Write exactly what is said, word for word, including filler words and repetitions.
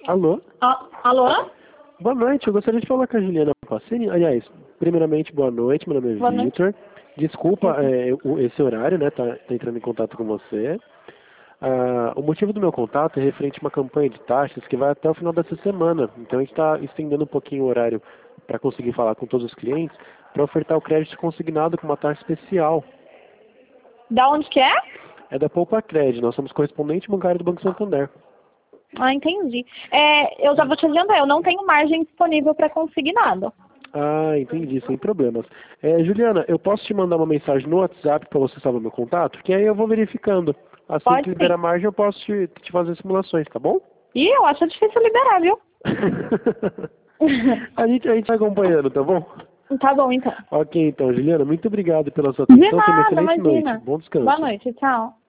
Alô? Ah, alô? Boa noite, eu gostaria de falar com a Juliana Passini. Aliás, primeiramente, boa noite, meu nome Boa é noite. Victor. Desculpa é, o- esse horário, né, tá, tá entrando em contato com você. Ah, o motivo do meu contato é referente a uma campanha de taxas que vai até o final dessa semana. Então a gente está estendendo um pouquinho o horário para conseguir falar com todos os clientes, para ofertar o crédito consignado com uma taxa especial. Da onde que é? É da Poupa Crédito, nós somos correspondente bancário do Banco Santander. Ah, entendi. É, eu já vou te adiantar, eu não tenho margem disponível para consignado. Ah, entendi, sem problemas. É, Juliana, eu posso te mandar uma mensagem no WhatsApp para você salvar meu contato? Que aí eu vou verificando. Assim que Pode sim. liberar a margem, eu posso te, te fazer simulações, tá bom? Ih, eu acho difícil liberar, viu? a, gente, a gente vai acompanhando, tá bom? Tá bom, então. Ok, então, Juliana, muito obrigado pela sua De atenção. Tenha uma nada, excelente noite. imagina. Bom Boa descanso. noite, tchau.